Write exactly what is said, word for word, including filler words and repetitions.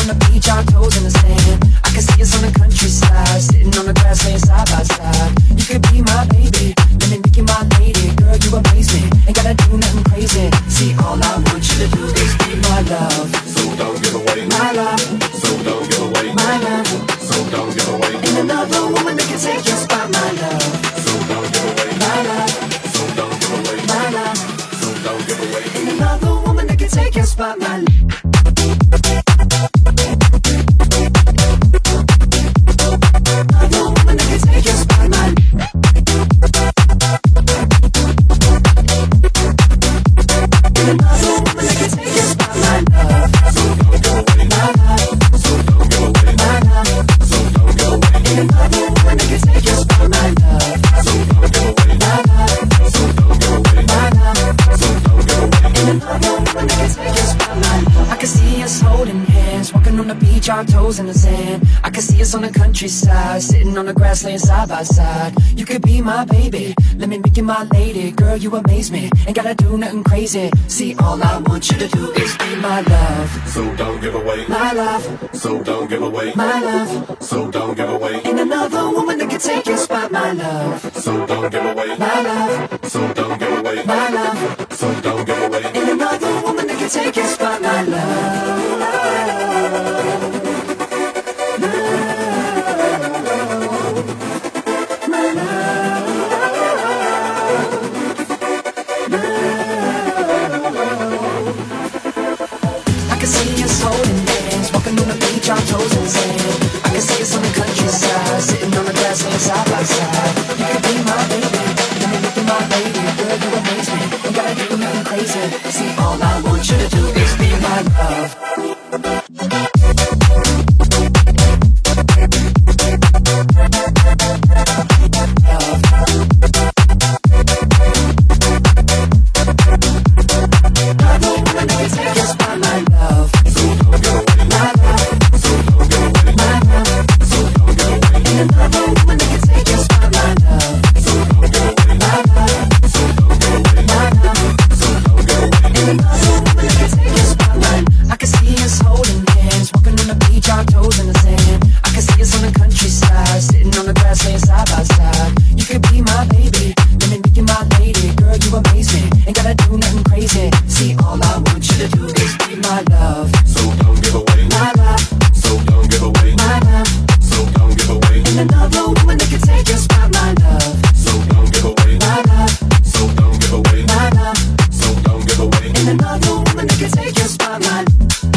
on the beach, our toes in the sand. I can see us on the countryside, sitting on the grass, laying side by side. You could be my baby, let me make you my lady. Girl, you amaze me, ain't gotta do nothing crazy. See, all I want you to do is be my love. So don't give away my love. So don't give away my love. So don't give away Ain't another woman that can take your spot, my love. So don't give away my love. So don't give away my love. So don't give away Ain't another woman that can take your spot, my love. Another woman that can take your spot, my love. Another woman that can take your spot, my love. So don't give away my love. So don't give away my love. So don't give away Ain't another woman that can take your spot, my love. So don't give away my love. So don't give away my love. So don't give away Ain't another woman that can take your spot, my love. I can see us holding hands, walking on the beach, our toes in the sand. I can see us on the countryside, sitting on the grass, laying side by side. You could be my baby, let me make you my lady. Girl, you amaze me, ain't gotta do nothing crazy. See, all I want you to do is be my love. So don't give away my love. So don't give away my love. So don't give away Ain't another woman that can take your spot, my love. So don't give away my love. So don't give away my love. So don't give away Ain't another woman that can take your spot, my love. I can see us holding hands, walking on the beach, our toes in the sand. I can see us on the countryside, sitting on the grass, laying side by side. You could be my baby, let me make you my lady. Girl, you amaze me, ain't gotta do nothing crazy. See, all I want you to do is be my love. See, all I want you to do is be my love. So don't give away my love. So don't give away my love. So don't give away Ain't another woman that can take your spot, my love. So don't give away my love. So don't give away my love. So don't give away Ain't another woman that can take your spot, my love.